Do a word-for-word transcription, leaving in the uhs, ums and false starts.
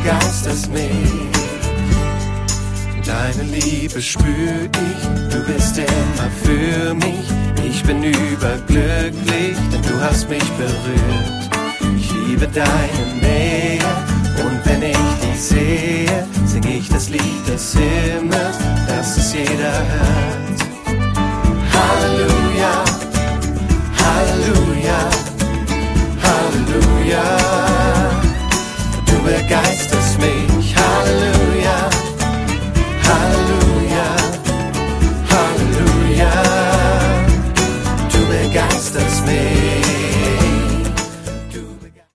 begeisterst mich. Deine Liebe spür ich, du bist immer für mich. Ich bin überglücklich, denn du hast mich berührt. Ich liebe deine Nähe und wenn ich dich sehe, sing ich das Lied des Himmels, dass es jeder hört. Halleluja, Halleluja, Halleluja. Du begeisterst mich.